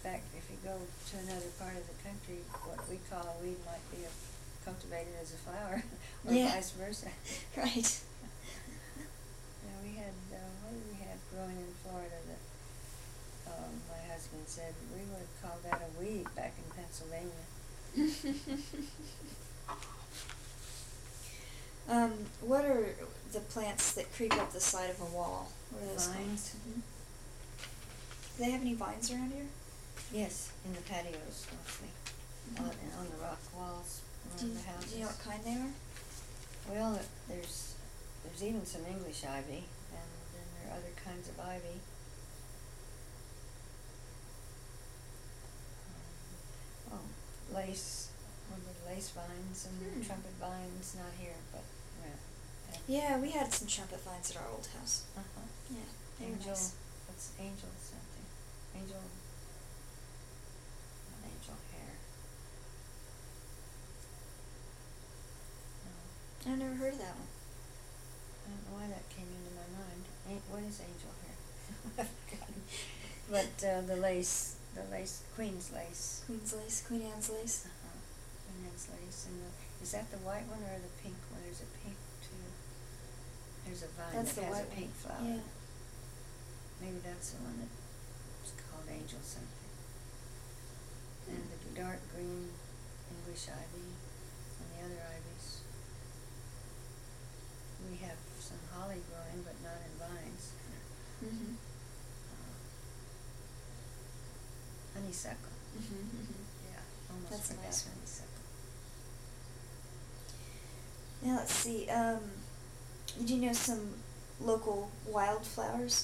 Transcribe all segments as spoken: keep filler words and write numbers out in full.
fact, if you go to another part of the country, what we call a weed might be a, cultivated as a flower, or Yeah. vice versa. Right. Yeah, we had, uh, what did we have growing in Florida that, um, my husband said, we would call that a weed back in Pennsylvania. um, what are the plants that creep up the side of a wall? What are those called? Vines. Mhm. Do they have any vines around here? Yes, in the patios mostly, Mhm. on, on the rock walls Do around you, the houses. do you know what kind they are? Well, there's, there's even some English ivy, and then there are other kinds of ivy. Um, oh, lace, what are the lace vines and Hmm. trumpet vines, not here, but, well, Yeah, we had some trumpet vines at our old house. uh-huh. Yeah, they were Angel, nice. what's angel something? Angel, not angel hair. No, I've never heard of that one. I don't know why that came into my mind. An- what is angel hair? I've forgotten. But uh, the lace, the lace, Queen's lace. Queen's lace, Queen Anne's lace. Uh-huh. Queen Anne's lace, and the, is that the white one or the pink one? There's a pink too. There's a vine That's that the has white a pink one. flower. Yeah. Maybe that's the one that's called angel something. And the dark green English ivy and the other ivies. We have some holly growing, but not in vines. Mhm. Uh, honeysuckle. Mhm. Mhm. Yeah, almost That's a forgot nice one. honeysuckle. Now let's see. Um, do you know some local wildflowers?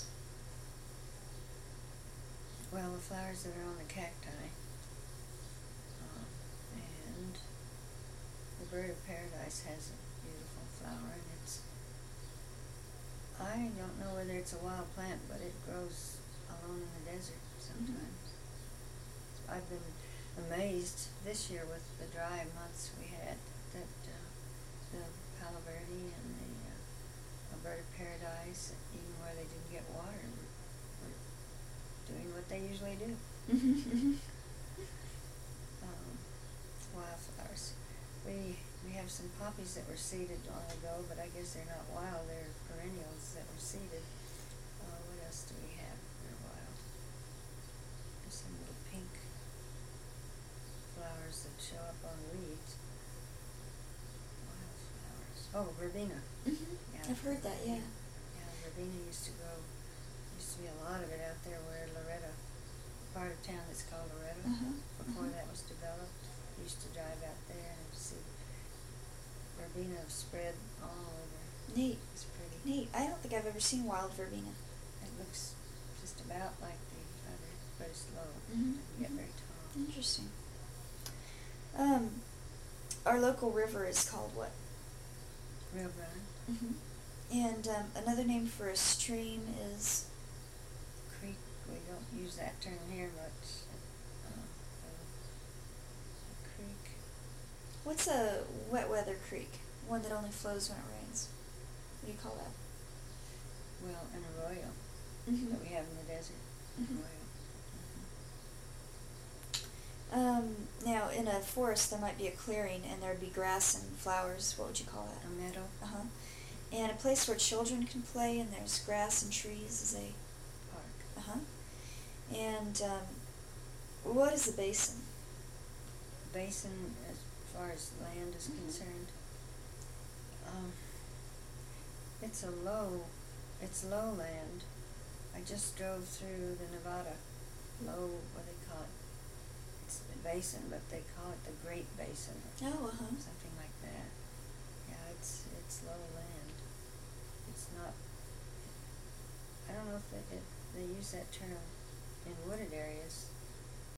Well, the flowers that are on the cacti, um, and the bird of paradise has a beautiful flower, and it's, I don't know whether it's a wild plant, but it grows alone in the desert sometimes. Mm-hmm. I've been amazed this year with the dry months we had that uh, the palo verde and the uh, bird of paradise, even where they didn't get water, were, were doing what they usually do. Mhm. um, Wildflowers. We we have some poppies that were seeded long ago, but I guess they're not wild. They're perennials that were seeded. Uh, what else do we have that are wild? There's some little pink flowers that show up on weeds. Wildflowers. Oh, verbena. Mhm. Yeah, I've heard that. Yeah. Yeah, verbena used to grow. Used to be a lot of it out there where Loretta, part of town that's called Loretta. Uh-huh. Before uh-huh. that was developed, used to drive out there and see verbena spread all over. Neat. It's pretty. Neat. I don't think I've ever seen wild verbena. It looks just about like the other, but it's low. Mhm. Doesn't get mhm. very tall. Interesting. Um, our local river is called what? Rio Grande. Mhm. And um, another name for a stream is. Creek. We don't use that term here much. Uh, uh, a creek. What's a wet weather creek? One that only flows when it rains. What do you call that? Well, an arroyo Mhm. that we have in the desert. Mhm. Arroyo. Um, now, in a forest, there might be a clearing, and there'd be grass and flowers. What would you call that? A meadow. Uh huh. And a place where children can play, and there's grass and trees is a. Park. Uh huh. And um, what is a basin? Basin, as far as land is Mhm. concerned, um, it's a low, it's lowland. I just drove through the Nevada low, what do they call it? It's a basin, but they call it the Great Basin or Oh, uh huh. something like that. Yeah, it's it's low land. It's not. I don't know if they it, they use that term in wooded areas.